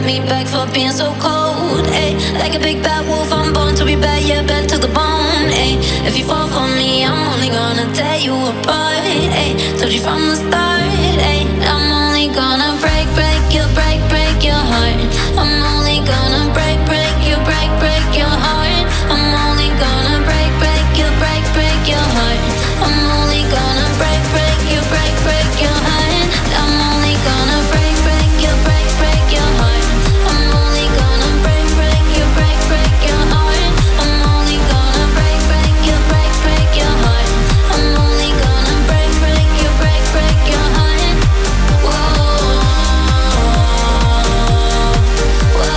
me back for being so cold. Ay, like a big bad wolf, I'm born to be bad, yeah, bad to the bone. Ay, if you fall for me, I'm only gonna tear you apart. Ay, told you from the start. Ay, I'm only gonna break your heart. I'm only gonna break your heart. I'm only gonna break your heart. I'm only gonna break your heart. I'm only gonna break your heart. I'm only gonna break your heart. I'm only gonna break your heart. I'm only gonna break your heart. Whoa, whoa.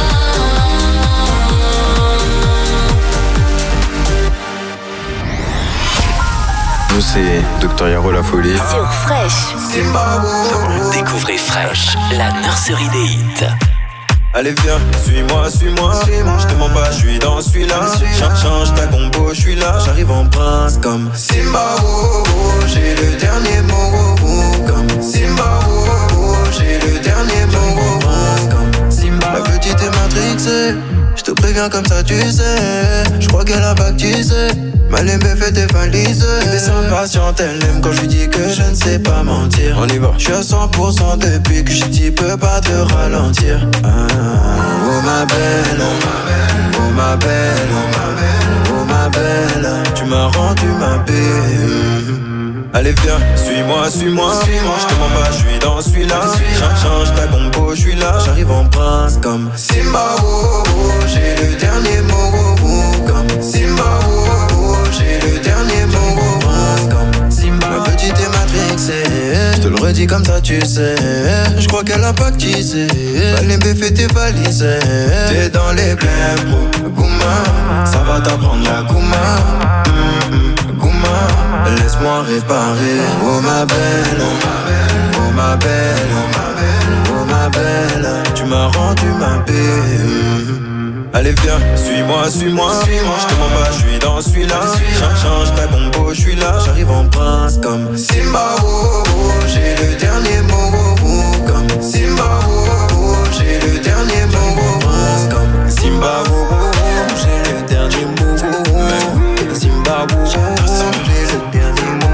Nous c'est Dr Yaro la folie sur Fresh. Découvrez Fresh, la nurserie des hits. Allez viens, suis-moi. Je te mens pas, je suis dans celui-là. Change ta combo, je suis là. J'arrive en prince comme Simba. J'ai le dernier mot comme Simba. J'ai le dernier mot comme Simba. La petite est matrixée. Je te préviens comme ça tu sais. Je crois qu'elle a baptisé. Ma lèvre fait des valises. Elle est impatiente, elle aime quand je lui dis que je ne sais pas mentir. On y va. Je suis à 100% depuis que je dis peux pas te ralentir. Oh ma belle, oh ma belle, oh ma belle, tu m'as rendu ma belle. Allez viens, suis-moi. Je te mens pas, je suis dans celui-là. Change ta combo, je suis là. J'arrive en prince comme Simba. J'ai le dernier mot comme Simba. J'ai le dernier mot comme Simba. Ma petite est matrixée. Je te le redis comme ça tu sais. Je crois qu'elle a pactisé. Valimbe fait tes valises. T'es dans les blèmes bro. Gouma, ça va t'apprendre la Gouma. Gouma, laisse-moi réparer. Oh ma belle, oh ma belle, oh ma belle, tu m'as rendu ma belle. Allez viens, suis-moi. Je te mens pas, je suis dans celui-là. Change ta combo, je suis là. J'arrive en prince comme Simba. J'ai le dernier mot comme Simba. J'ai le dernier mot comme Simba. J'ai le dernier mot Simba. J'ai le dernier mot.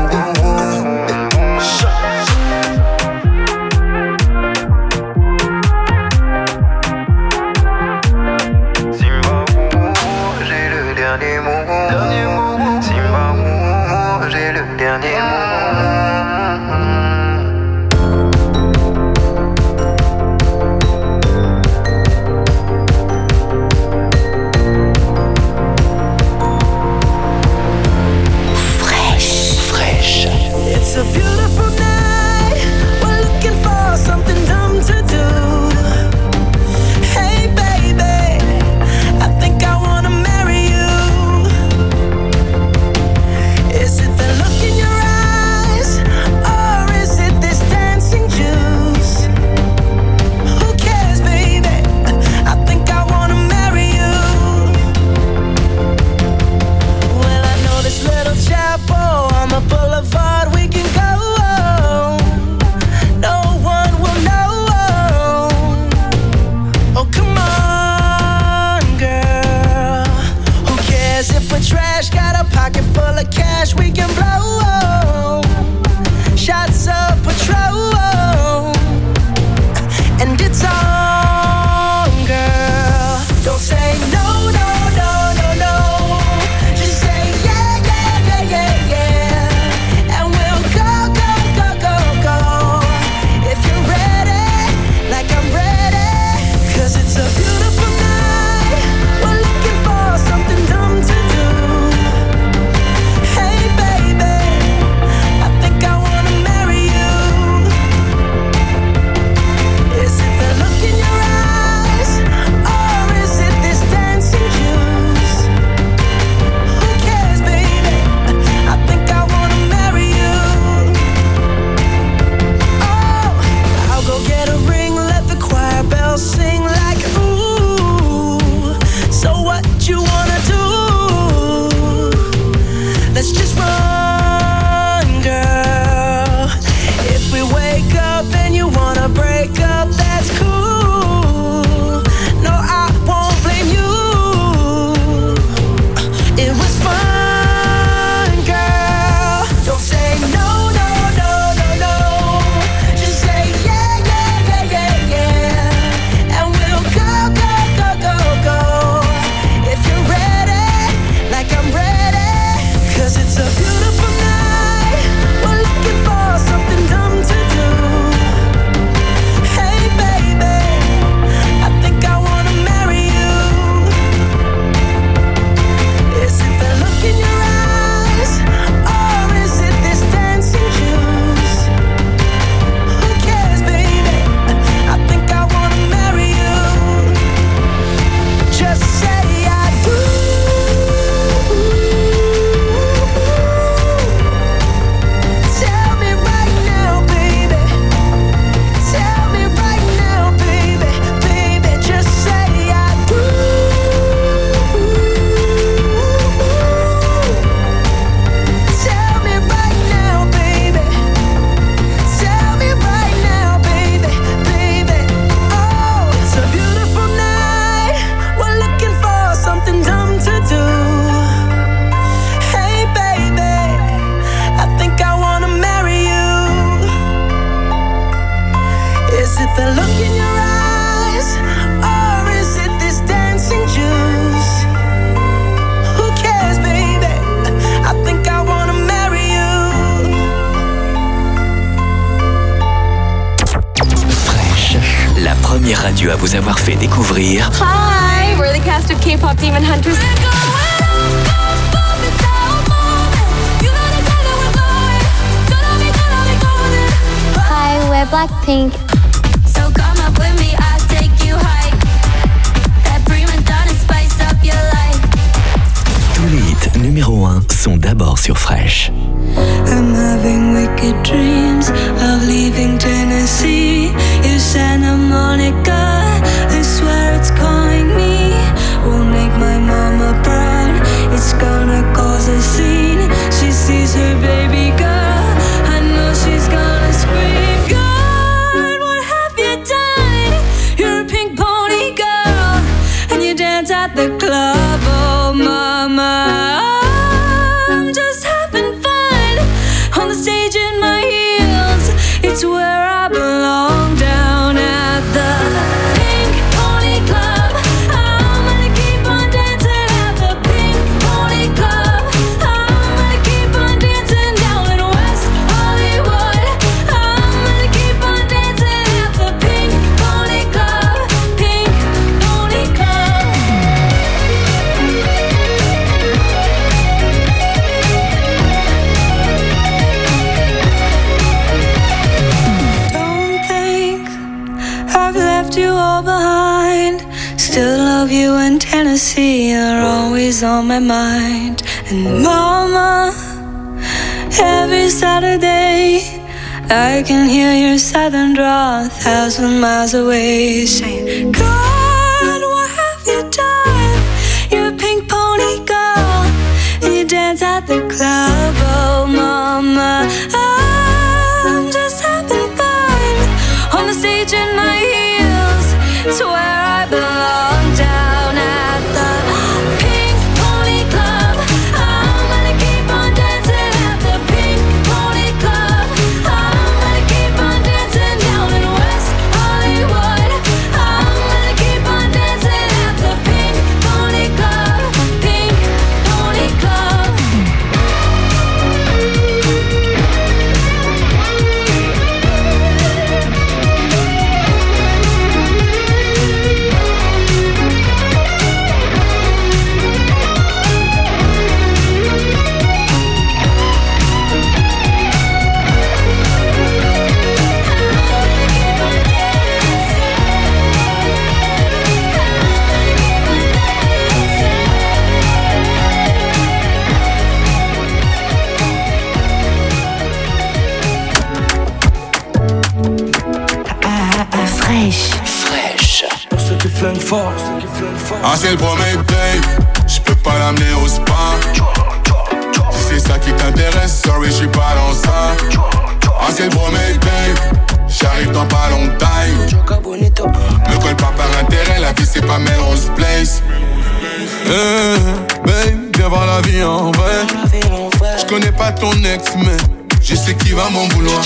the look in your eyes, or is it this dancing juice? Who cares, baby? I think I wanna marry you. Fresh, la première radio à vous avoir fait découvrir. Hi, we're the cast of K-pop Demon Hunters. Hi, we're Blackpink. So come up with me, I'll take you high. That prima donna spice up your life. Tous les hits numéro 1 sont d'abord sur Fresh. I'm having wicked dreams of leaving Tennessee. You Santa Monica, I swear it's calling me. Won't make my mama proud, it's gonna cause a scene. She sees her baby girl, I know she's gonna scream. God, what have you done? You're a pink pony girl, and you dance at the club, oh mama. I'm just having fun on the stage in my heels. It's where I belong, down at the Pink Pony Club. I'm gonna keep on dancing at the Pink Pony Club. I'm gonna keep on dancing down in West Hollywood. I'm gonna keep on dancing at the Pink Pony Club. Pink Pony Club. Don't think I've left you all behind. Still love you in Tennessee, you're always on my mind. And mama, every Saturday I can hear your southern drawl 1,000 miles away, saying, God, what have you done? You're a pink pony girl, and you dance at the club, oh mama. I'm just having fun on the stage in my heels. It's where I belong, down at the Pink Pony Club. I'm gonna keep on dancing at the Pink Pony Club. I'm gonna keep on dancing down in West Hollywood. I'm gonna keep on dancing at the Pink Pony Club. Pink Pony Club. Fresh. Pour ceux qui flinguent fort. Ah c'est le premier date, j'peux pas l'amener au spa. Si c'est ça qui t'intéresse, sorry j'suis pas dans ça. Ah c'est le premier date, j'arrive dans pas longtemps. Me colle pas par intérêt, la vie c'est pas Melrose Place. Babe, viens voir la vie en vrai. J'connais pas ton ex mais je sais qui va m'en vouloir.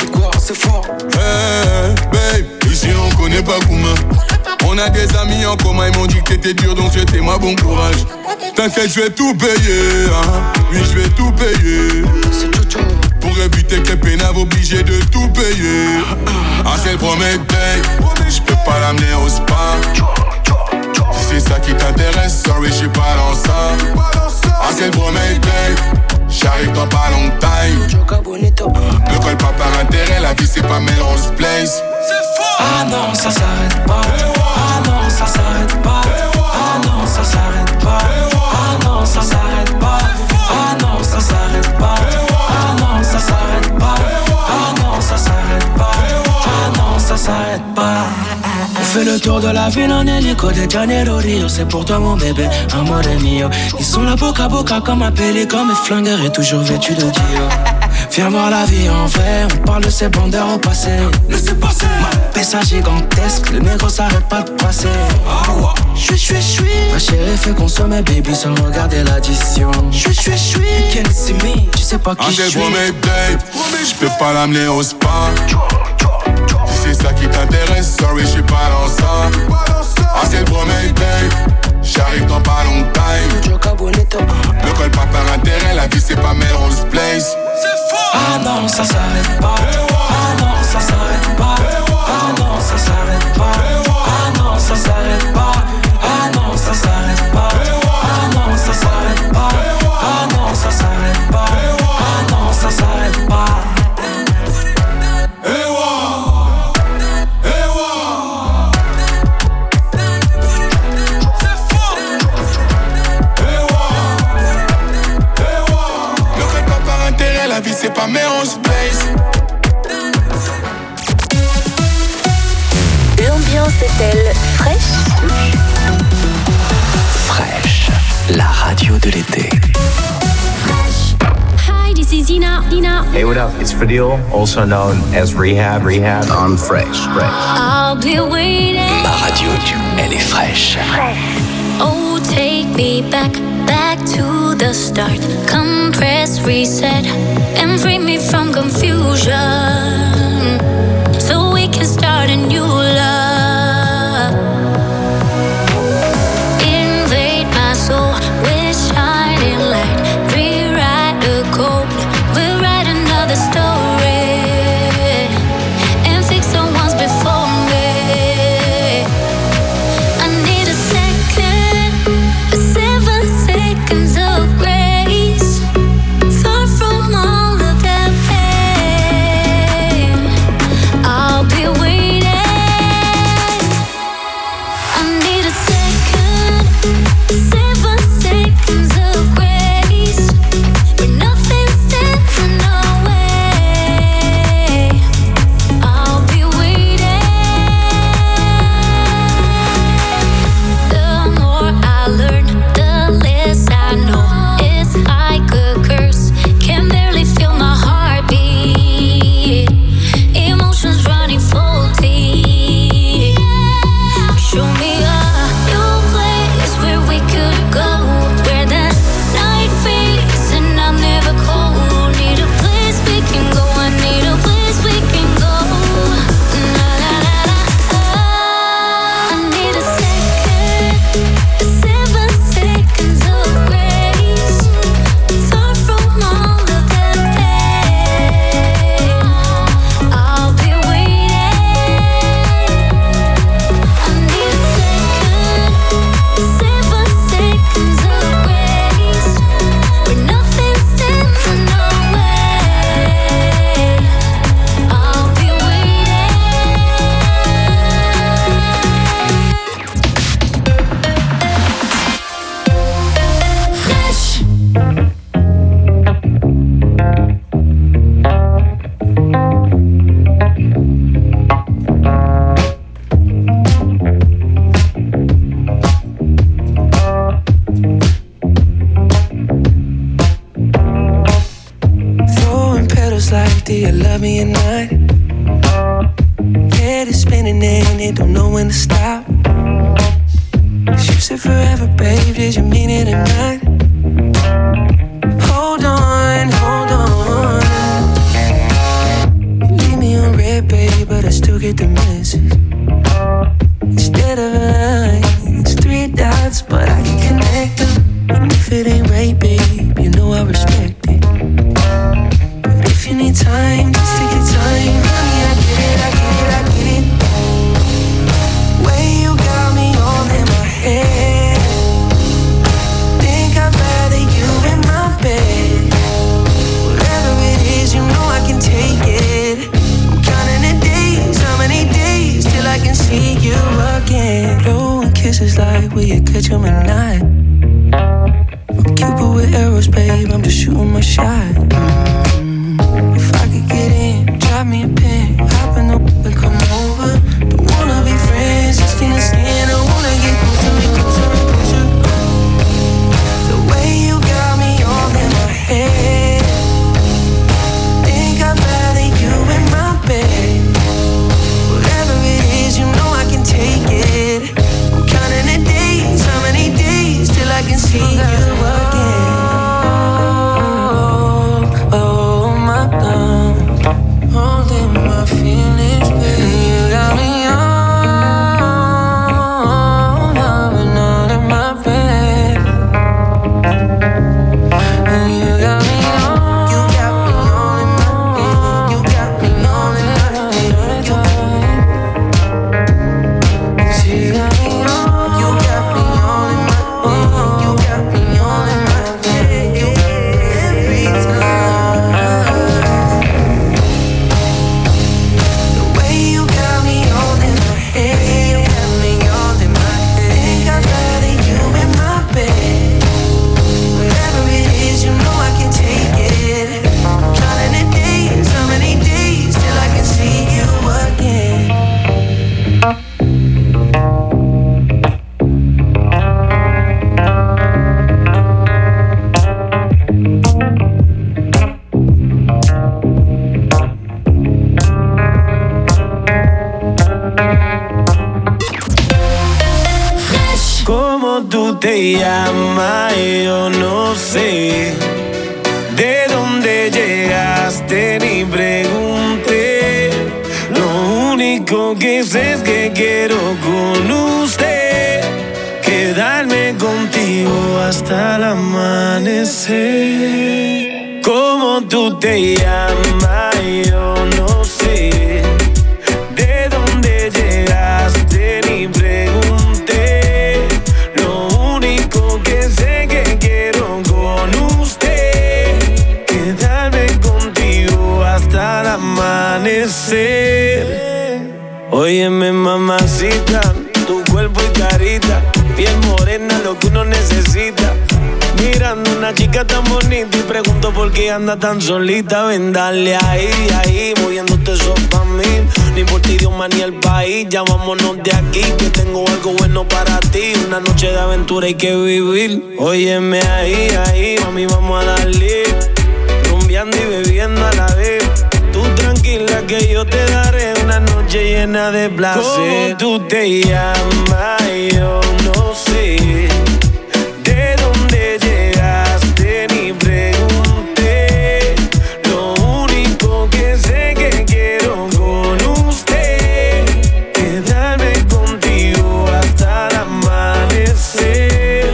Babe, ici on connaît pas Kouma. On a des amis en commun, ils m'ont dit que t'étais dur, donc souhaitez-moi bon courage. T'inquiète, je vais tout payer, hein. Oui, je vais tout payer. Pour éviter que les pénaves obligés de tout payer. Ah, c'est le premier date, je peux pas l'amener au spa. Si c'est ça qui t'intéresse, sorry, je suis pas dans ça. Ah, c'est le premier date, j'arrive dans pas longtemps. Ne colle pas par intérêt, la vie c'est pas Melrose Place. Ah non, ça s'arrête pas. Ah non, ça s'arrête pas. Ah non, ça s'arrête pas. Ah non, ça s'arrête pas. Ah non, ça s'arrête pas. Ah non, ça s'arrête pas. Ah non, ça s'arrête pas. Ah non, ça s'arrête pas. On fait le tour de la ville en hélico de Janeiro Rio. C'est pour toi mon bébé, amore mio. Ils sont là boca à boca comme un pélican, mes flingueurs et toujours vêtus de Dior. Viens voir la vie en vrai, on parle de ces bandeurs au passé. Laissez passer. Ma pessa gigantesque, le négro s'arrête pas de passer. J'suis. Ma chérie fait consommer baby sans regarder l'addition. J'suis. You can't see me, tu sais pas qui j'suis. Ah c'est le premier date, j'peux pas l'amener au spa. Si c'est ça qui t'intéresse, sorry, j'suis pas dans ça. Ah, c'est le premier babe. J'arrive dans pas long time. Le col pas par intérêt, la vie c'est pas Melrose Place. Ah non, ça s'arrête pas. Ah non, ça s'arrête pas. Ah non, ça s'arrête pas. Ah non, ça s'arrête pas. Ah non, ça s'arrête pas. Ah non, ça s'arrête pas. Ah non, ça s'arrête pas. Ah non, ça s'arrête pas. La vie c'est pas Melrose Place. L'ambiance est-elle fraîche? Fresh, la radio de l'été. Hi, this is Ina. Hey, what up? It's Fadil, also known as Rehab. I'm Fresh. I'll be waiting. Ma radio, elle est fraîche. Oh, take me back to the start. Compress, reset, and free me from confusion, so we can start a new love. Invade my soul with shining light. Rewrite the code, we'll write another story, and fix the ones before me. I need a second, 7 seconds of grace, far from all of that pain. I'll be waiting. I need a second, 7 seconds of grace, where nothing stands in our way. I'll be waiting. The more I learn, the less I know. It's like a curse, can barely feel my heartbeat. Emotions running faulty. Show me a new place where we could go, where the night fades and I'm never cold. Need a place we can go, I need a place we can go. Na na na na. I need a second, 7 seconds of grace, far from all of that pain. I'll be waiting. I need a second, 7 seconds of grace, where nothing stands in our way. I'll be waiting. Fresh. Throwing petals like, do you love me or not? Head is spinning and it don't know when to stop. You said forever, babe, did you mean it or not? Hold on, hold on. You leave me on red, babe, but I still get the message. Instead of a line, it's 3 dots, but I can connect them. And if it ain't right, babe, you know I respect it. But if you need time, just take your time. Honey, I get it, I get it, I get it. Way you got me all in my head. Think I'd rather you in my bed. Whatever it is, you know I can take it. I'm counting the days, how many days till I can see you again. Blowing kisses like, will you catch 'em or not? I'm Cupid with arrows, babe, I'm just shooting my shot. If I could get in, drop me a pin, hop in the and come over. Don't wanna be friends, just skin to skin. I wanna get closer, closer. The way you got me all in my head. Think I'd rather you in my bed. Whatever it is, you know I can take it. I'm counting the days, how many days ¿Cómo tú te llamas? Yo no sé. ¿De dónde llegaste? Ni pregunté. Lo único que sé es que quiero con usted quedarme contigo hasta el amanecer. ¿Cómo tú te llamas? Yo no sé. ¿De dónde llegaste? Ni pregunté. Lo único que sé que quiero con usted quedarme contigo hasta el amanecer. Óyeme, mamacita, tu cuerpo y carita, piel morena, lo que uno necesita. Mirando una chica tan bonita y pregunto por qué anda tan solita. Ven, dale ahí, ahí, moviéndote eso pa' mí. No importa idioma ni el país, ya vámonos de aquí, que tengo algo bueno para ti. Una noche de aventura hay que vivir. Óyeme ahí, ahí, mami, vamos a darle. Rumbeando y bebiendo a la vez. Tú tranquila que yo te daré una noche llena de placer. ¿Cómo tú te llamas? Yo no sé. ¿De dónde llegaste? Ni pregunté. Lo único que sé que quiero con usted quedarme contigo hasta el amanecer.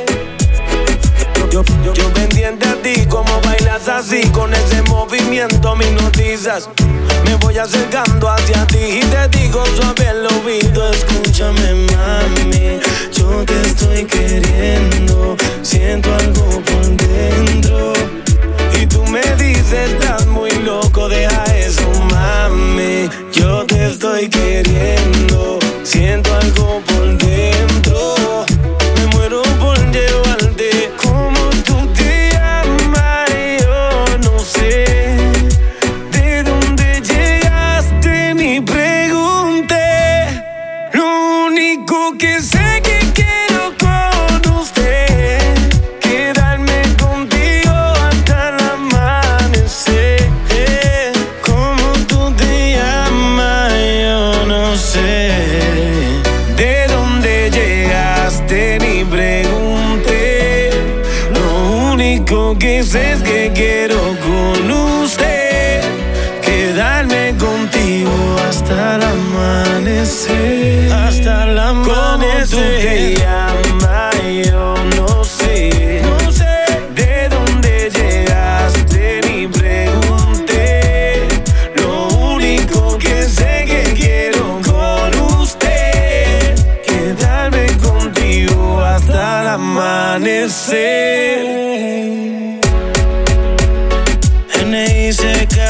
Yo pendiente a ti, como bailas así, con ese movimiento me hipnotizas. Me voy acercando hacia ti y te digo suave al oído, escúchame mami, yo te estoy queriendo, siento algo por dentro. Y tú me dices, estás muy loco, deja eso mami, yo te estoy queriendo, siento algo por dentro. Me muero por llevarte. ¿Cómo tú te llamas? Yo no sé. ¿De dónde llegaste? Ni pregunté. Lo único que sé que quiero con usted quedarme contigo hasta el amanecer. ¿Cómo tú te llamas? Yo no sé. ¿De dónde llegaste? Ni pregunté. Lo único que sé es que quiero con usted quedarme contigo hasta el amanecer. Hasta el amanecer. ¿Cómo tú te llamas? Yo no sé. No sé. ¿De dónde llegaste? Ni pregunté. Lo único que sé que quiero con usted quedarme contigo hasta el amanecer. N.I.C.K.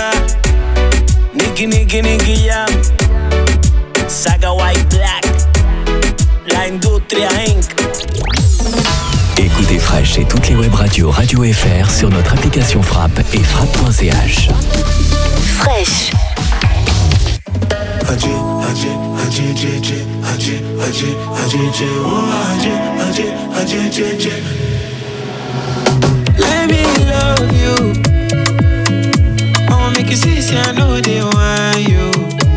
Nicky Jam, Saga White Black, La Industria Inc. Écoutez Fresh et toutes les web radios Radio FR sur notre application Frappe et frappe.ch. Fresh. Let me love you. I'ma make you see, I know they want you.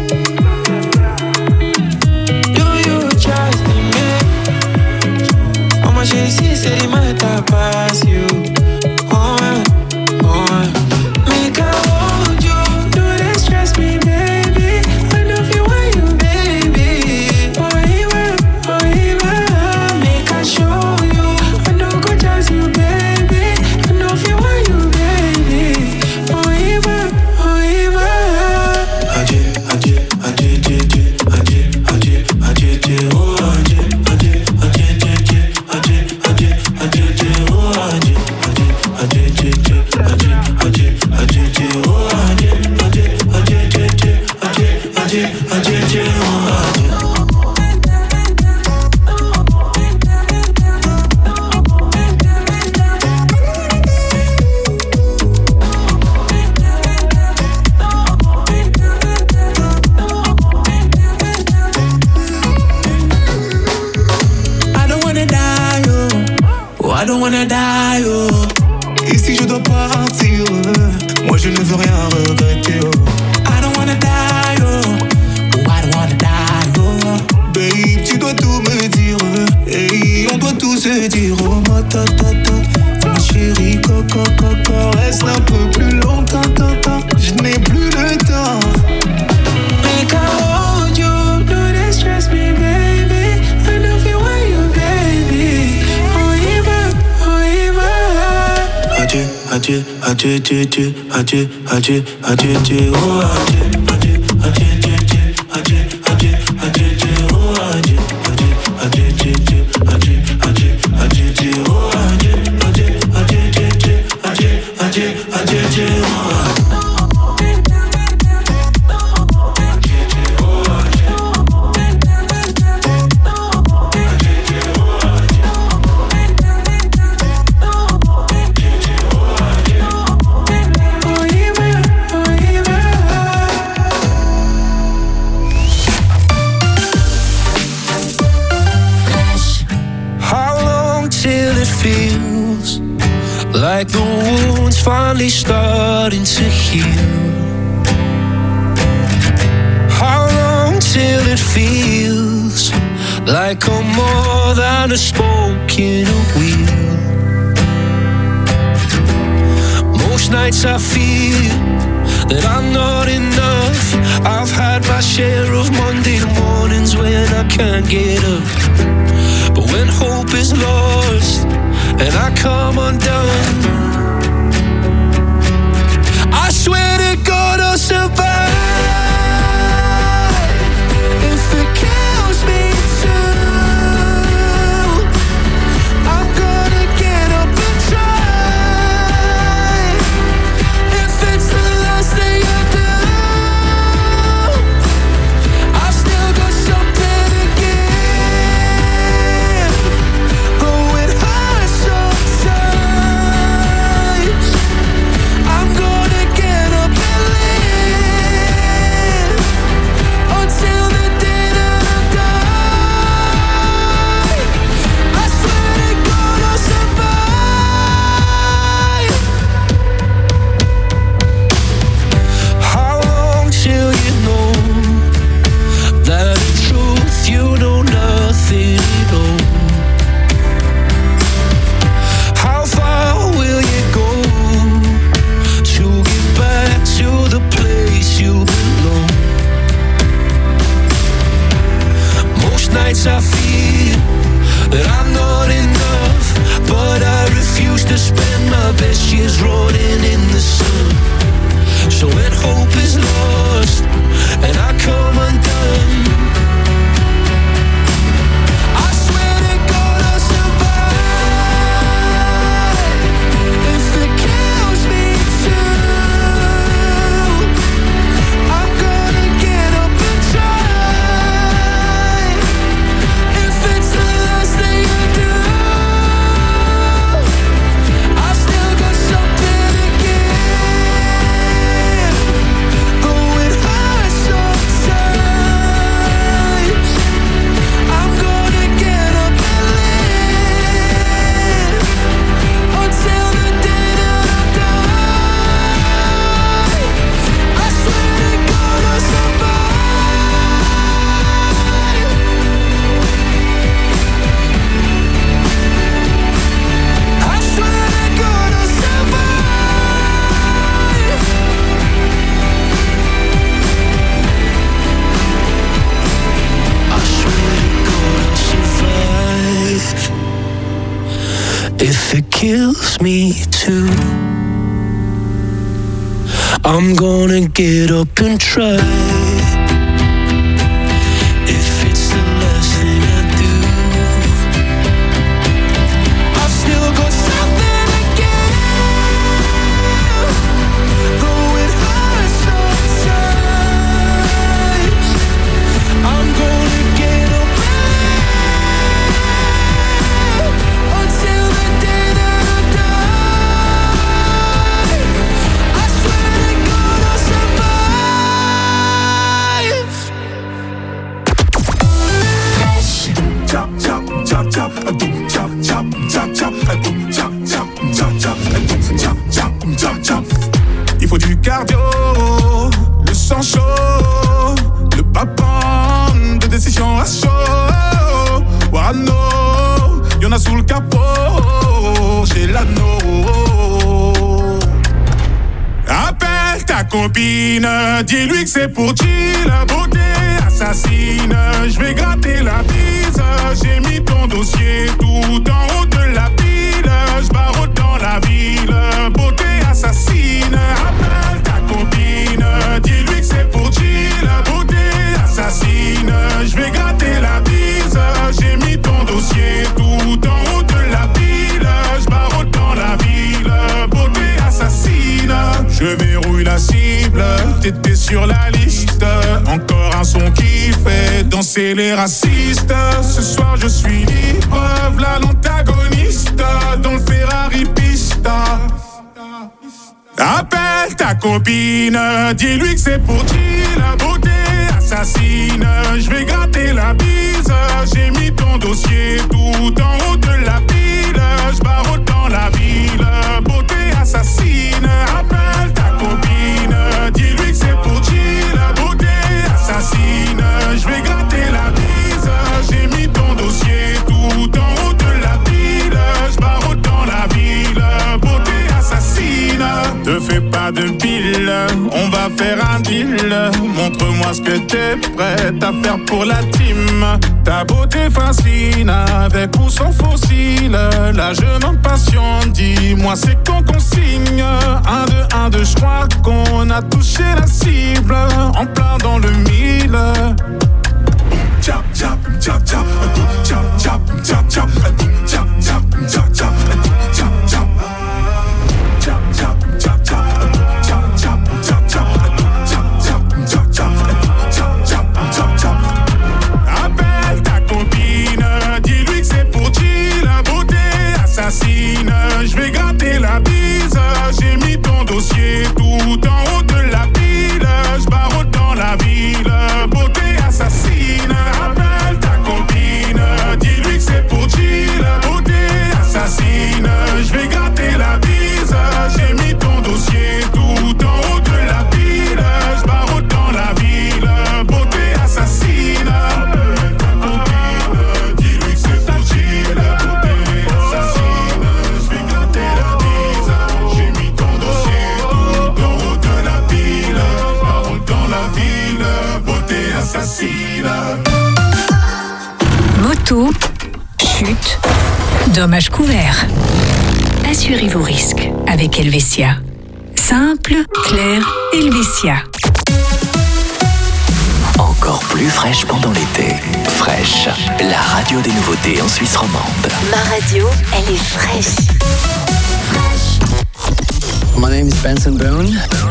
Do you trust in me? I'ma show you see, say the matter pass you. Make I hold you. Do they stress me, baby? I know if you want you, baby. Or even, make I show you. I know go just you, baby. I know if you want you, baby. Or even. adieu, adieu, adieu, adieu, adieu, adieu, adieu, oh adieu, adieu, adieu, adieu, adieu, adieu, adieu, oh adieu, adieu, adieu, adieu, adieu, adieu, adieu, oh adieu, adieu, adieu, adieu, adieu, adieu, adieu, oh. Like the wound's finally starting to heal. How long till it feels like I'm more than a spoke in a wheel? Most nights I feel that I'm not enough. I've had my share of Monday mornings when I can't get up. But when hope is lost and I come undone, I swear to God I'll survive. If it kills me too, I'm gonna get up and try. If it's the last thing I do, I've still got something to give. Oh, it hurts sometimes. I'm gonna get up and live until the day that I die. I swear to God I'll survive. How long till you know that in truth you know nothing at all? How far will you go to get back to the place you belong? Most nights I feel that I'm not enough, but I refuse to spend my best years rotting in the sun. So when hope is lost and I come undone, I swear to God I'll survive. If it kills me too, I'm gonna get up and try. If it's the last thing I do, I've still got something to give. Oh, it hurts sometimes. I'm gonna get up and live until the day that I die. I swear to God I'll survive. I swear to God I'll survive. I swear to God I'll survive. If it kills me too, I'm gonna get up and try. If it's the last thing I do, I've still got something to give. Though it hurts sometimes, I'm gonna get up and live until the day that I die. I swear to God I'll survive. Chop, chop, chop, chop, a boom, chop, chop, chop, chop, a boom, chop, chop, chop, chop, a boom, chop, chop, chop, chop. Il faut du cardio, le sang chaud, le papin de décision à chaud. Wano, y'en a sous le capot, j'ai l'anneau. Appelle ta copine, dis-lui que c'est pour Jill, beauté assassine. Je vais gratter la bise, j'ai mis ton dossier tout en haut de la pile. Je barre dans la ville, beauté c'est les racistes. Ce soir je suis libre, v'là l'antagoniste dans le Ferrari Pista. Appelle ta copine, dis-lui que c'est pour qui la beauté assassine. Je vais gratter la bise, j'ai mis ton dossier tout en haut de la pile. Je barre dans la ville, beauté assassine. Appelle ta copine, dis-lui que c'est pour qui la beauté assassine. Je vais gratter la bise, j'ai mis ton dossier tout en haut de la pile. Je barre dans la ville, beauté assassine. Te fais pas de pile, on va faire un deal. Montre-moi ce que t'es prête à faire pour la team. Ta beauté fascine, avec ou sans fossile. Là je m'impatiente, dis-moi c'est quand qu'on signe. 1, 2, 1, 2, je crois qu'on a touché la cible. En plein dans le mille. Chap, chap, chap, chap, chap, chap, chap, chap, chap, chap, chap, chap, chap. Appelle ta copine, dis-lui que c'est pour qui la beauté assassine. Je vais gratter la bise, j'ai mis ton dossier tout en haut de la pile. Je barre dans la ville, beauté assassine. Appelle ta copine, dis-lui que c'est pour qui la beauté assassine. Je vais gratter la bise, j'ai mis ton dossier tout en haut de la pile. Je barre dans la ville, beauté assassine. Appelle ta copine, dis-lui que c'est pour qui la beauté assassine. Je vais gratter la bise, j'ai mis ton dossier tout en haut de la pile. Je barre dans la ville, beauté assassine. Moto, chute, dommages couverts. Assurez vos risques avec Helvetia. Simple, clair, Helvetia. Encore plus fraîche pendant l'été. Fraîche, la radio des nouveautés en Suisse romande. Ma radio, elle est fraîche. My name is Benson Boone.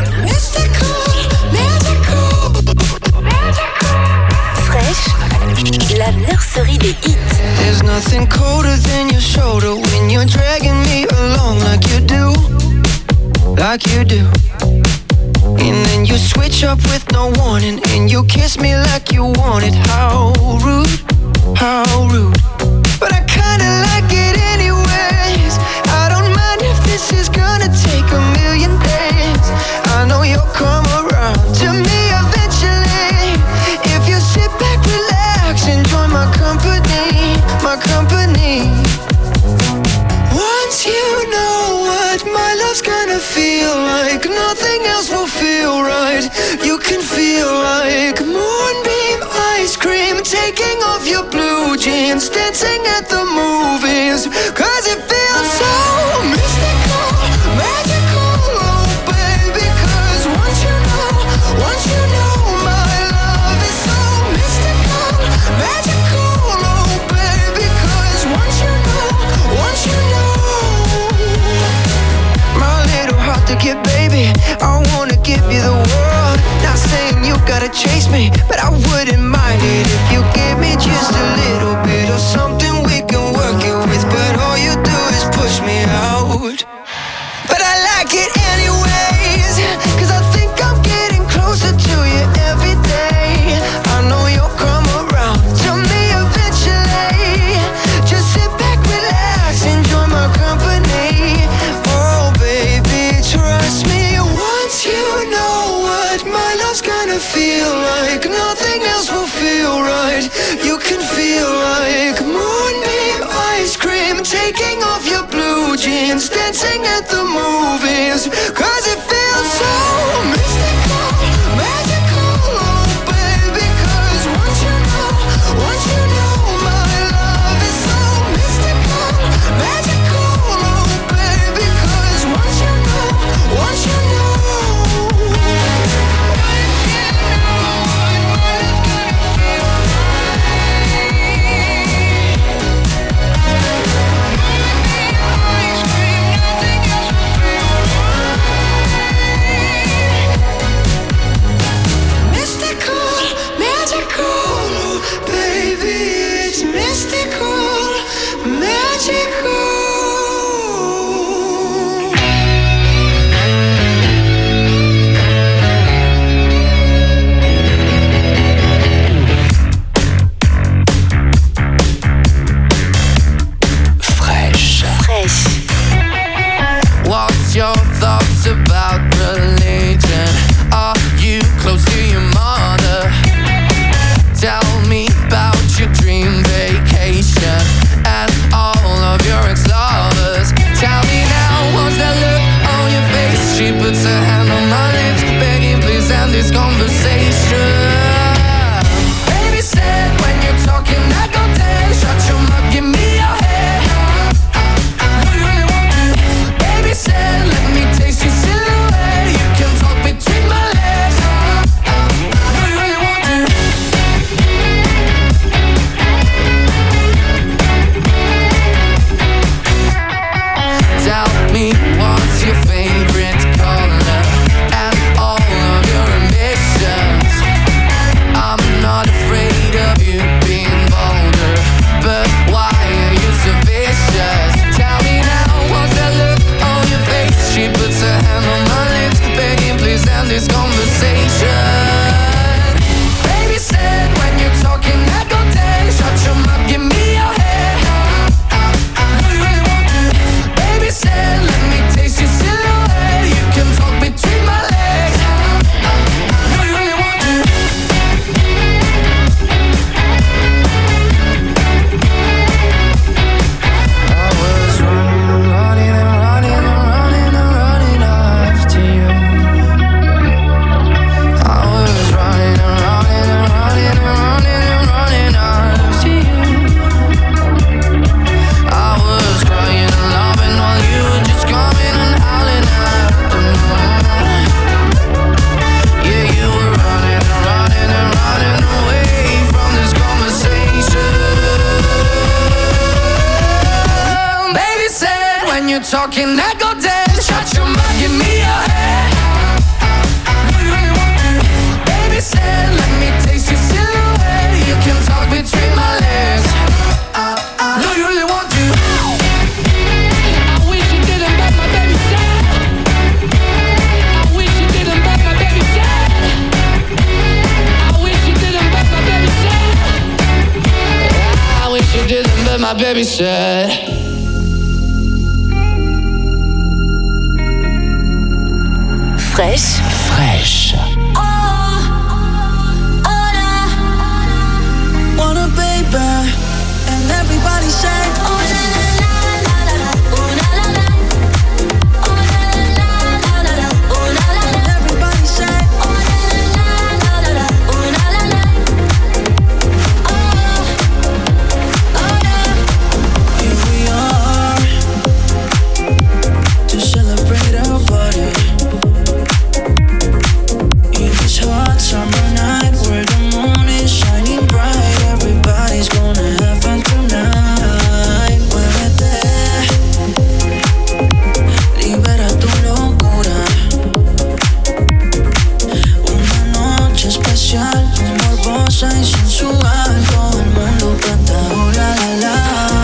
Fraîche, la nurserie des hits. There's nothing colder than your shoulder when you're dragging me along like you do. Like you do. And then you switch up with no warning and you kiss me like you want it. How rude, how rude. But I kinda like it anyways. I don't mind if this is gonna take a million days. I know you'll come around to me eventually. If you sit back, relax, enjoy my company, my company. Once you know what my love's gonna feel like, nothing else will feel right. You can feel like moonbeam ice cream, taking off your blue jeans, dancing at the movies. Cause it feels so mystical, magical, oh baby. Cause once you know my love is so mystical, magical, oh baby. Cause once you know my little heart to get, baby, I wanna give you the world. Not saying you gotta chase me, but I wouldn't mind it if you give me just a little bit of something we can work it with. But all you do is push me out. But I like it anyways, cause I think I'm getting closer to you every day. I know you'll come around to me eventually. Just sit back, relax, enjoy my company. Oh baby, trust me. Once you know what my love's gonna feel like, nothing else will feel right. You can feel like moonbeam ice cream, taking off your blue jeans, dancing at the movies. Cause it feels so mystical, magical, oh baby. Cause once you know my love is so mystical, magical, oh baby. Cause once you know talking, I go dance. Shut your mouth, give me your hand. Do you really want to? Baby said, let me taste your silhouette. You can talk between my legs. Do you really want to? I wish you didn't back my baby said. I wish you didn't back my baby said. I wish you didn't back my baby said. I wish you didn't back my baby said. Fresh. Fresh. Wanna baby, and everybody say, oh la la la la la, oh la la la, oh la la la la la, oh la la la. Everybody say, oh la la la la la, oh la la la, oh yeah. Here we are to celebrate our body. In this hot summer night where the moon is shining bright, everybody's gonna have fun tonight. Muévete, libera tu locura. Una noche especial, morbosa y sensual. Todo el mundo canta oh la la la.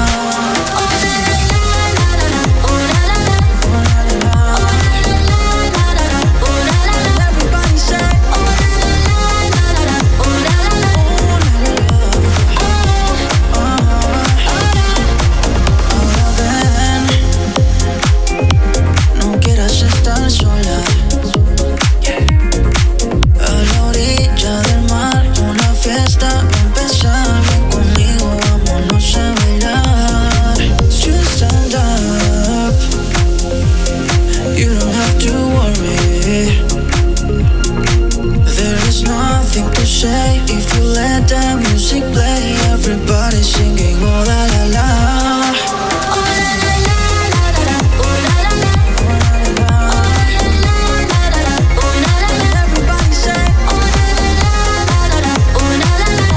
If you let that music play, everybody singing oh la la la. Oh la la la la la, oh la la la, oh la la la. Everybody say oh la la la la, oh la la la,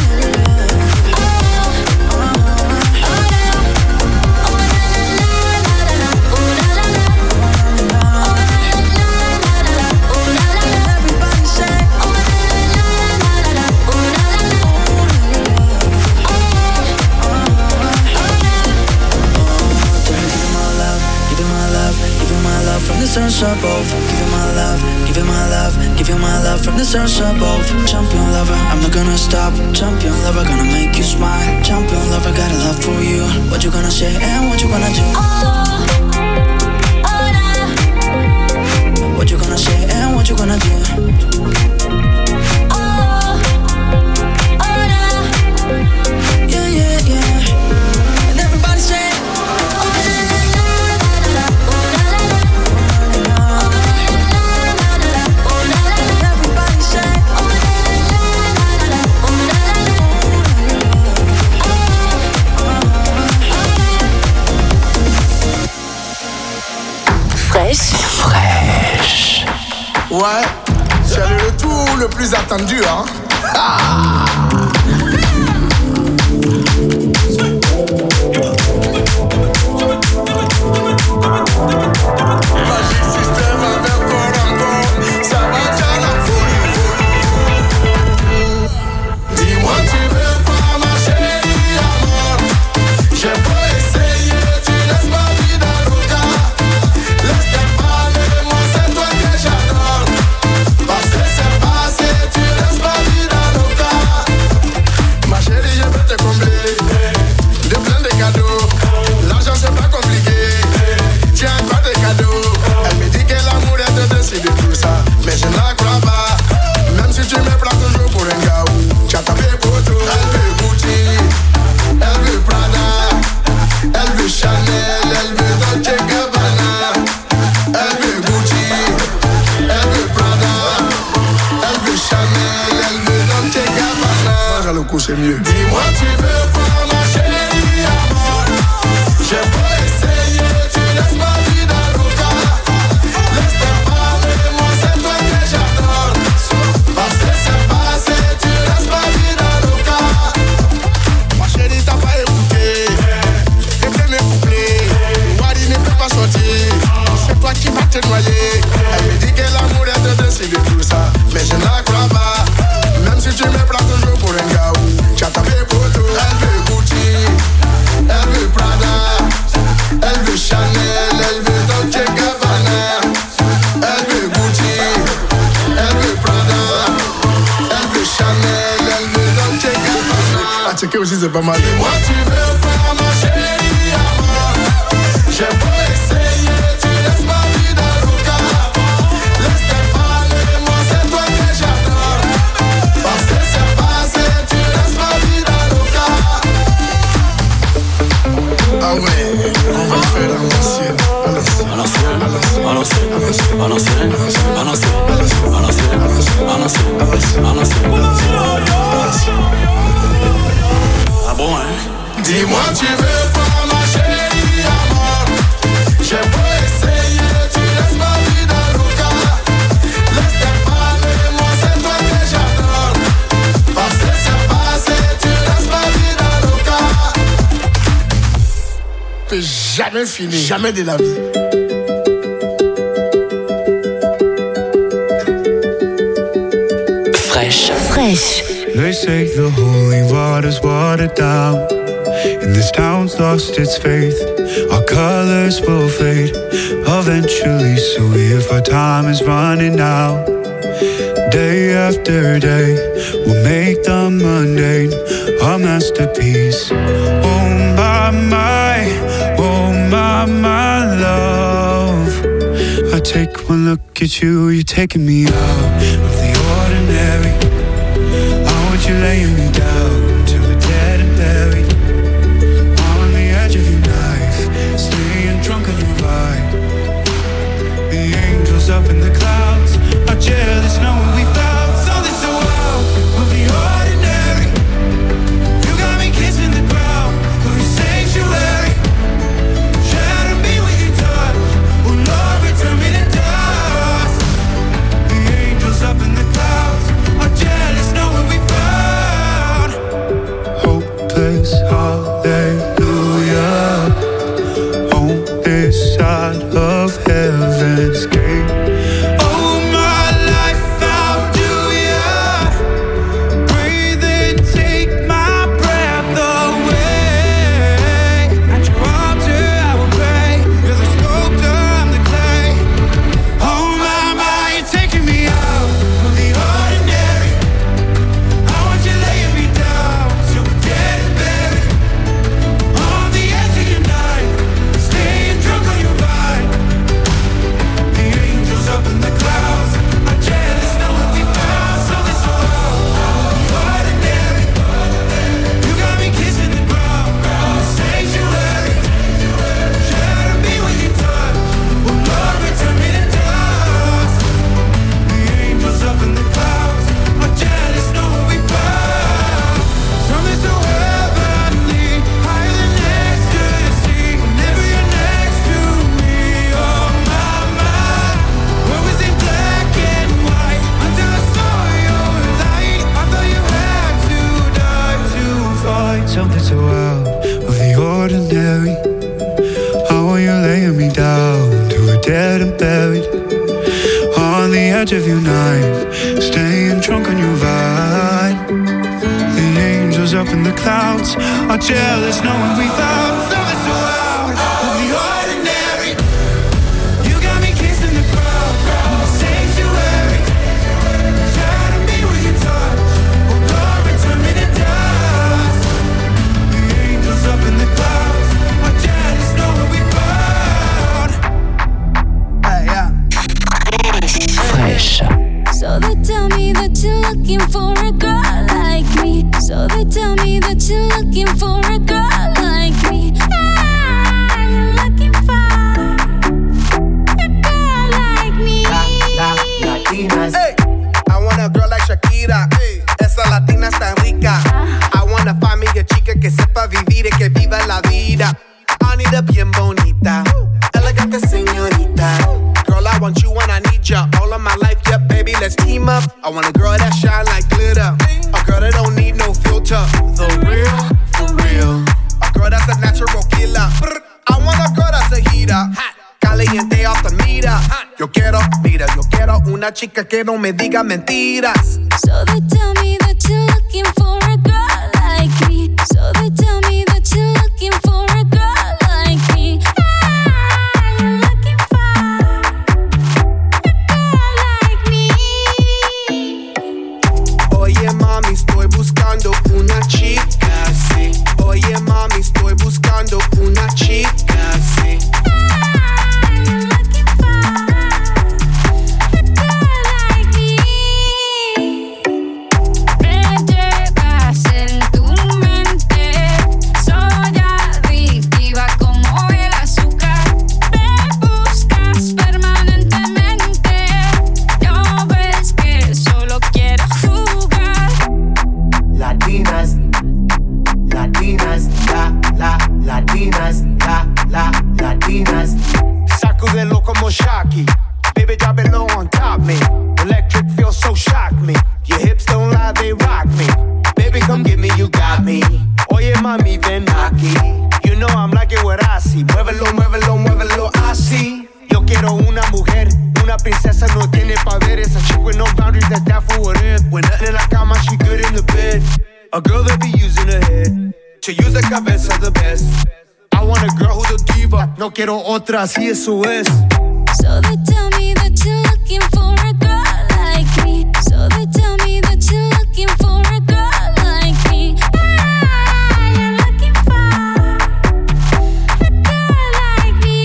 from the stars above. Give you my love, give you my love, give you my love from the stars above. Champion lover, I'm not gonna stop. Champion lover, gonna make you smile. Champion lover, got a love for you. What you gonna say and what you gonna do? What you gonna say and what you gonna do? Yeah, yeah, yeah. And everybody say Fresh. Ouais, c'est le retour le plus attendu, hein. Ah. Magic System avec Corango, ça va déjà la folie. Dis-moi tu veux pas ma chérie amour. J'ai pas essayé, tu laisses ma vie dans le cas. Laisse-moi parler, moi c'est toi que j'adore. Parce que c'est passé, tu laisses ma vie dans le cas. Ma chérie, je veux te combler de plein de cadeaux. L'argent c'est pas compliqué. Tiens pas de cadeaux. Elle me dit que l'amour est au-dessus de tout ça, mais je ne la crois pas. Même si tu me prends toujours pour un gars, tu as tapé pour tout. Elle veut Gucci, elle veut Prada, elle veut Chanel, elle veut Dolce Gabbana. Elle veut Gucci, elle veut Prada, elle veut Chanel, elle veut Dolce Gabbana. Moi le coup c'est mieux. Dis-moi tu veux pas ma chérie amour. J'ai pas essayé, tu laisses ma vie dans le cas. Laisse-moi parler, moi c'est toi que j'adore. Parce que c'est passé, tu laisses ma vie dans le cas. Ma chérie t'as pas écouté les premiers couplets. Wadi ne peut pas checker aussi, c'est pas mal. Dis-moi, tu veux faire ma chérie à moi. J'ai beau essayer, tu laisses ma vie dans le cas. Laisse-les parler, moi c'est toi que j'adore. Parce que c'est passé, tu laisses ma vie dans le cas. Ah ouais, on va le faire à l'ancienne. À l'ancienne, à l'ancienne, à l'ancienne, à l'ancienne, à l'ancienne, à l'ancienne, à l'ancienne. Ah bon, hein? Dis-moi, tu veux pas ma chérie à moi. J'ai beau essayer, tu laisses ma vie dans le cas. Laisse-les parler, moi c'est toi que j'adore. Parce que c'est passé, tu laisses ma vie dans le cas. Peut jamais finir, jamais de la vie. Fresh. They say the holy water's watered down, and this town's lost its faith. Our colors will fade eventually, so if our time is running out, day after day, we'll make the mundane our masterpiece. Oh my love, I take one look at you, you're taking me out of the ordinary. You laying me down till we're dead and buried on the edge of your knife, staying drunk on your vibe. The angels up in the clouds are jealous knowing we found something so out of the ordinary. You got me kissing the ground of your sanctuary. Shadow me with your touch, oh Lord, return me to dust. The angels up in the clouds are jealous knowing we found hopeless hallelujah on this side of heaven's gate. Oh my life, how do ya breathe and take my breath away? At your altar I will pray. You're the sculptor, I'm the clay. Oh my, you're taking me out of the ordinary. I want you laying me down till we're dead and buried on the edge of your knife, staying drunk on your vibe. The angels up in the clouds are jealous knowing we found something so ordinary. You got me kissing the ground, sanctuary. Shadow me with your touch, oh Lord, return me to dust. The angels up in the clouds are jealous knowing we found something so heavenly, higher than ecstasy. Whenever you're next to me, oh my, where was it black and white until I saw your light? I thought you had to die to find something so out of the ordinary. How are you laying me down till we're dead and buried on the edge of your knife, staying drunk on your vibe. The angels up in the clouds are jealous knowing we found something so out of the ordinary. You got me kissing the ground, sanctuary. Shadow me with your touch, oh Lord, return me to dust. The angels up in the clouds are jealous knowing we found. Fresh. So they tell me that you're looking for a girl like me. So they tell me that you're looking for a girl like me. You're looking for a girl like me. Latinas. Hey, I want a girl like Shakira. Hey, esa latina está rica. I wanna find me a chica que sepa vivir y que viva la vida. I need a bien bonita, elegante señorita. Girl, I want you and I need ya all of my life, yeah, baby, let's team up. I want a girl that shine like glitter, a girl that don't need no filter. The real, for real. A girl that's a natural killer. I want a girl that's a heater, caliente off the meter. Yo quiero una chica que no me diga mentiras. So they tell me that you're looking for a girl like me. So they tell me that you're looking for a girl like me. You're looking for a girl like me. Oye mami, estoy buscando una chica Latinas, Latinas, Latinas, Latinas. Sacudelo como Shocky. Baby, drop it low on top me. Electric feels so shock me. Your hips don't lie, they rock me. Baby, come get me, you got me. Oye, mami, ven aquí. You know I'm like it what I see. Muévelo, muévelo, muévelo así. Yo quiero una mujer, una princesa no tiene poder. Esa chick with no boundaries, that's down for whatever. When nothing in la cama, she good in the bed. A girl that be using her head to use the cabeza the best. I want a girl who's a diva. No quiero otra, así eso es. So they tell me that you're looking for a girl like me. So they tell me that you're looking for a girl like me. You're looking for a girl like me.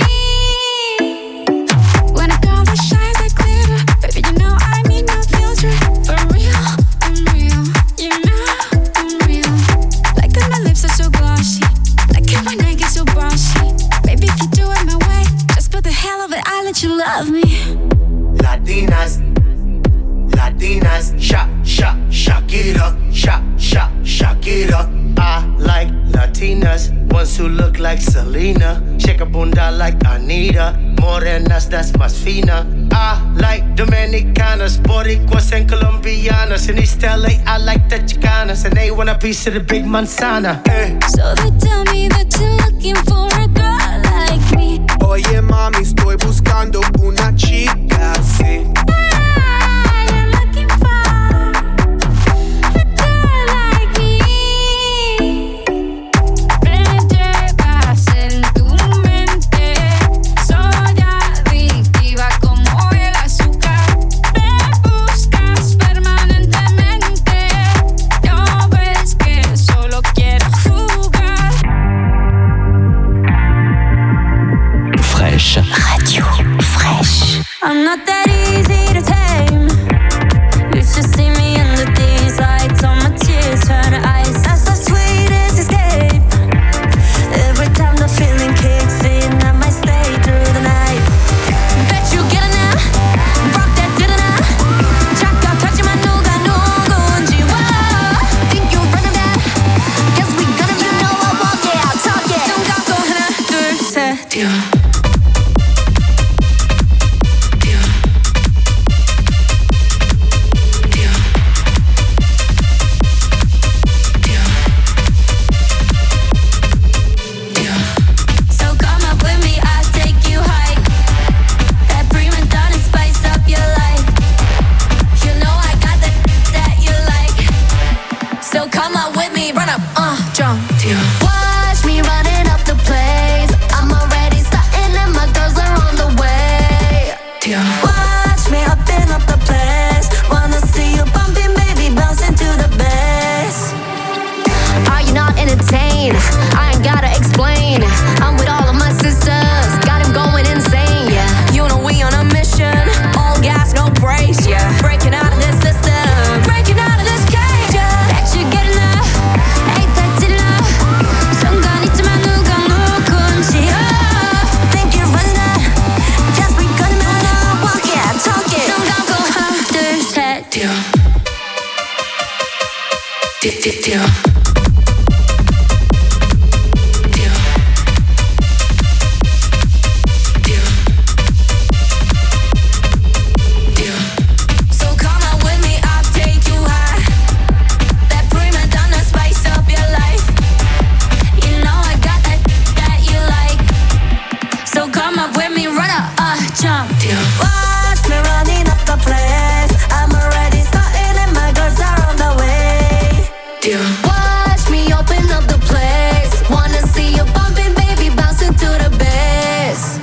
When a girl that shines like glitter, baby, you know I need no filter. For real, I'm real. You know I'm real. Like that my lips are so glossy. Like it when I get so bossy. Baby, if you do it my way, just for the hell of it, I'll let you love me. Latinas, Latinas, shock it up, shock it up. I like Latinas, ones who look like Selena, shake a bunda like Anita, morenas that's más fina. I like Dominicanas, Boricuas and Colombianas. In East LA, I like the Chicanas, and they want a piece of the big manzana. So they tell me that you're looking for a girl like me. Oye mami, estoy buscando una chica así. You're looking for a girl like me. Prende ser en tu mente. Soy adictiva como el azúcar. Me buscas permanentemente. No ves que solo quiero jugar. Fresh Radio. Fresh. I'm not that easy to tame. You should see me under these lights. All my tears turn to ice. That's the sweetest escape. Every time the feeling kicks in, I might stay through the night. Bet you get it now. Rock that dinner. 잠깐 터지만 누가 누군지. Whoa. Think you're running back? Guess we gonna be. You know I walk it out, talk it. 눈 감고 하나, 둘, 셋. Watch me running up the place. I'm already starting and my girls are on the way. Watch me upping up the place. Wanna see you bumping, baby, bouncing to the bass. Are you not entertained? I ain't gotta explain. I'm with all of my sisters, got him going insane, yeah. You know we on a mission, all gas, no brakes, yeah. Breaking out of this system, breaking out of this cage, yeah. Bet you get enough, ain't that enough? 순간 있지만 누가 누군지. Think you're running up, just we gonna walk it, talk it. 눈 감고 하나, 둘, 셋. So come on with me, I'll take you high. That prima donna spice up your life. You know I got that you like. So come on with me, run up, jump. Watch me running up the place. I'm already starting and my girls are on the way. Watch me open up the place. Wanna see you bumping, baby, bouncing to the bass.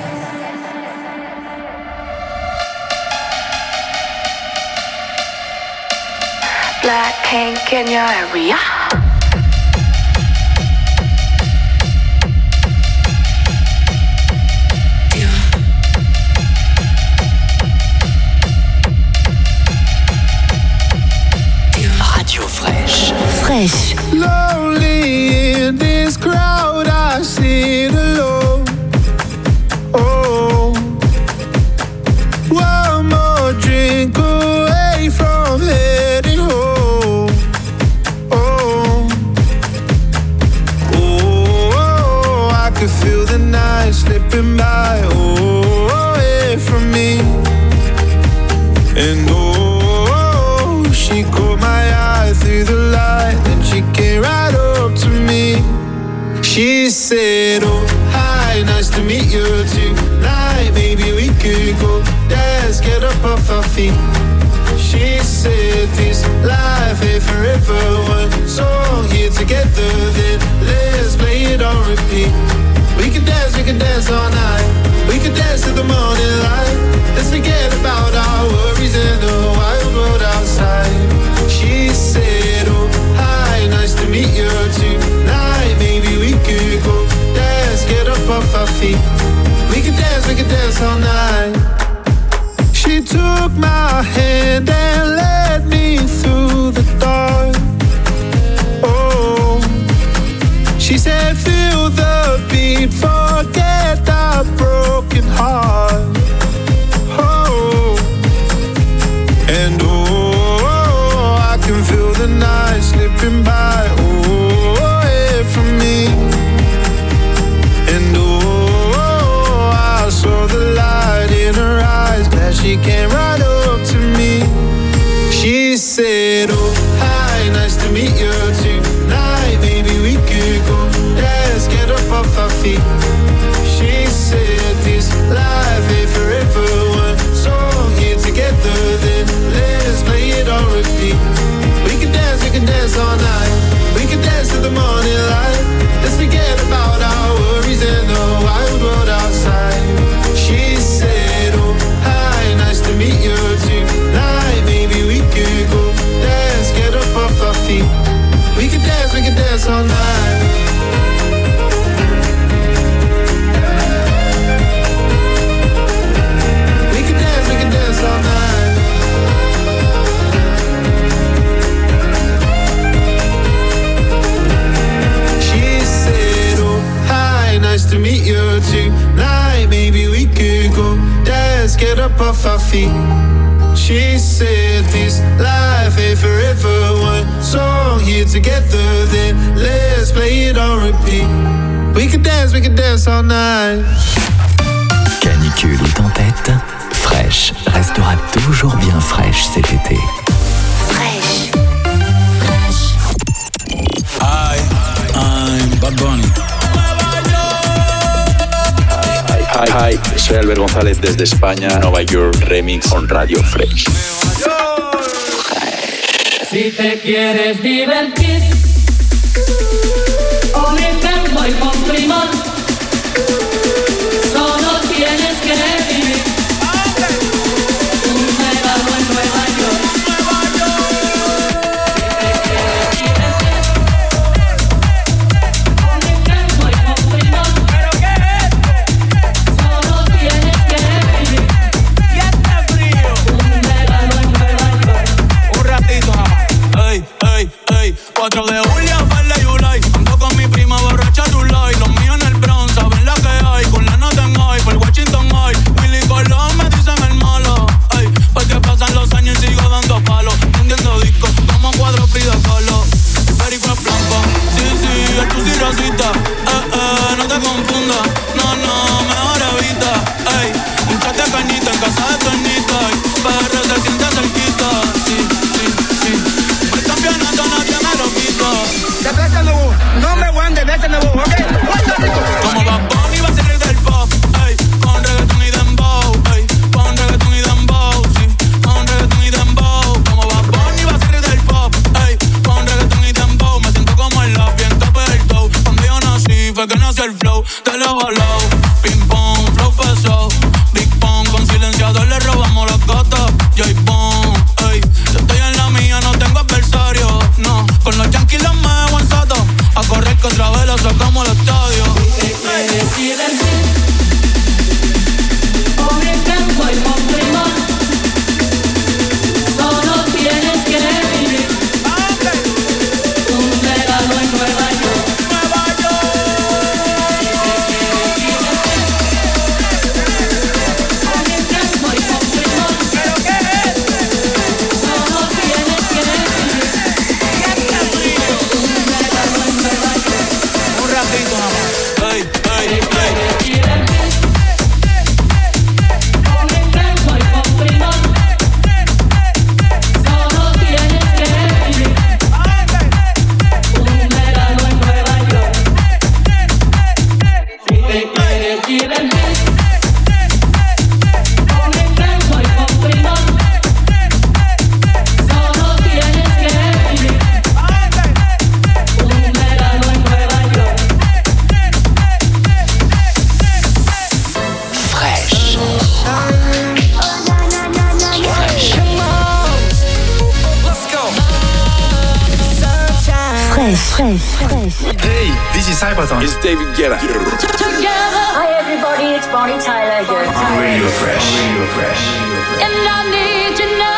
Black Pink in your area. Radio Fresh. Fresh. Lonely in this crowd, I sit alone. Oh, one more drink away from heading home. Oh, together, then let's play it on repeat. We can dance all night. We can dance till the morning light. Let's forget about our worries and the wild world outside. She said, oh, hi, nice to meet you tonight. Maybe we could go dance, get up off our feet. We can dance all night. She took my hand and led me through the dark. Oh, she said, feel the beat, forget our broken heart. Oh, and oh, I can feel the night slipping by. Oh, away from me. And oh, I saw the light in her eyes. Glad she came right up to me. She said, oh, hi, nice to meet you tonight. Maybe we could go dance, get up off our feet. She said, this life ain't forever. One song here together, then let's play it on repeat. We can dance all night. We can dance till the morning light. Let's forget about our worries and the wild world outside. She said, oh, hi, nice to meet you tonight. Maybe we could go dance, get up off our feet. We can dance all night. We can dance all night. She said, oh, hi, nice to meet you tonight. Maybe we could go dance, get up off our feet. She said this life ain't forever. One song here together, then let's play it on repeat. We can dance all night. Canicule ou tempête, Fresh restera toujours bien fraîche cet été. Fresh. I'm Bad Bunny. Hi, soy Albert González desde España, Nueva York, remix on Radio Fresh. Si te quieres divertir, Omega y con Primón, solo tienes que vivir un verano en Nueva York. Ey, 4 de julio, Verde Yulay. Ando con mi prima borracha Tulay. Los míos en el Bronx, saben la que hay. Con la nota en high, por Washington High. Willy Colón me dicen el malo. Ey, porque pasan los años y sigo dando palos. Vendiendo discos como cuadro Frida Kahlo. El perico es blanco, sí, el tusi rosita. No te confundas, no, mejor evita. Ey, hinchate cañita en casa de Tornita. PR se siente cerquita, sí. El campeonato nadie me lo quita. Number one, the best in the world, okay? Como Bad Bunny va a ser el del pop, ey, con reggaeton y dembow, ey, con reggaeton y dembow, sí, con reggaeton y dembow. Como Bad Bunny va a ser el del pop, ey, con reggaeton y dembow. Me siento como el lápiz en tope del toe. Cuando yo nací fue que nació el flow de lado a lado. Ping pong, flow pesado, Big Pong, con silenciador le robamos las gatas. J-Bone, ey, yo estoy en la mía, no tengo adversario, no. Con los yankees los meo en soto, a correr que otra vez lo sacamos al estadio. ¿Quieres divertir? Omega y con Primón, solo tienes que vivir un verano en Nueva York. Un ratito nada más. Ey, Hey, this is Cyberton. It's David Guetta. Hi everybody, it's Bonnie Tyler here. Radio Fresh. And I need to know